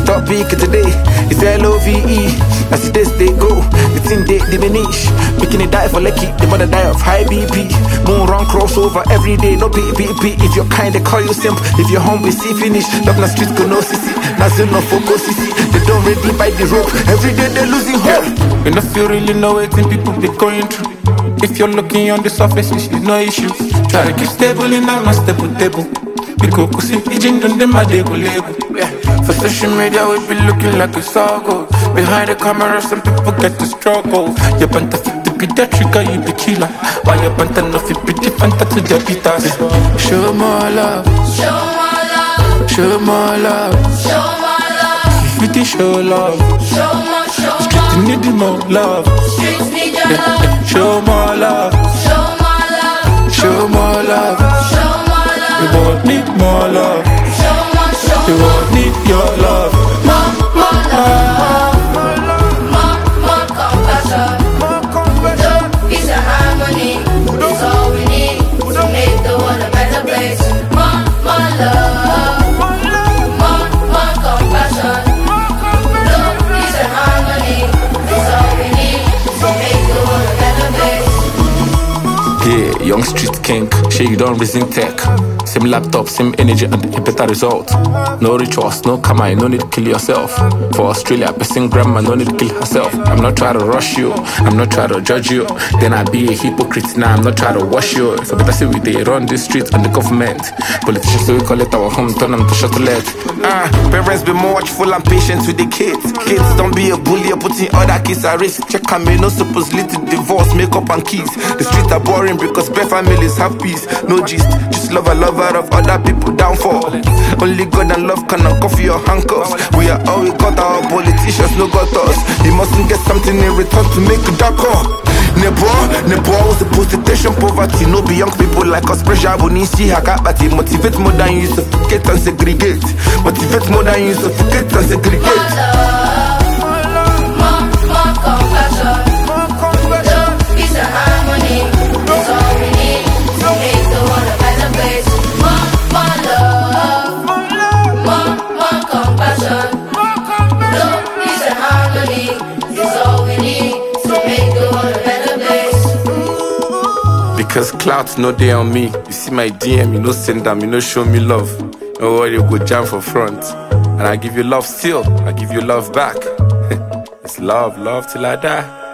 top peak today. It's LOVE. As the days they go, the thing they diminish. Making it die for lucky, the mother die of high BP. Moon run crossover every day, no PPP. If you're kind, they call you simp. If you're home, we see finish. Love na street go no CC. Nothing no focus CC. They don't really bite the rope. Every day they're losing hope. And if you really know it, then people be going through. If you're looking on the surface, it's no issue. Try to keep stable in a stable table. Because see, agent on them, they go label. For social media, we be looking like it's all good. Behind the camera, some people get the struggle. You want to fit the be the trigger, you be killer. Why you want to know if you be different to the beaters? Show more love. Show more love. Show more love. Show more love. If you show love. Show more, show Streets need more love. Streets need your love. Show more love. Show more love. Show more love. Show more love. We won't need more love. Show more, show We won't need your love. more love. More compassion. Love, peace and harmony. It's all we need to make the world a better place. More love. More compassion. Love, peace and harmony. It's all we need to make the world a better place. Yeah, young street king. Shey you don't reason tech. Same laptop, same energy and a better result. No rituals, no karma, no need to kill yourself. For Australia, person grandma, no need to kill herself. I'm not trying to rush you, I'm not trying to judge you. Then I be a hypocrite, now I'm not trying to wash you. So better say we they run this street and the government. Politicians, so we call it our home, turn them to shuttle. Parents be more watchful and patient with the kids. Kids don't be a bully or putting other kids at risk. Check and me no supposed lead to divorce, makeup and keys. The streets are boring because bare families have peace. No gist, just love a lover of other people downfall. Only God and love can uncuff your handcuffs. We are all we got, our politicians no got us. You mustn't get something in return to make a dark call. Nebo was supposed to tension poverty. No be young people like us pressure but need see hakabati. Motivate more than you suffocate and segregate. Motivate more than you suffocate and segregate. More compassion. Love, peace and harmony. It's all we need to make the world a better place. More love. More compassion. Love, peace and harmony. It's all we need to make the world a better place. Because clout no day on me. You see my DM, you no send them, you no show me love. No worry, you go jam for front. And I give you love still, I give you love back. It's love till I die.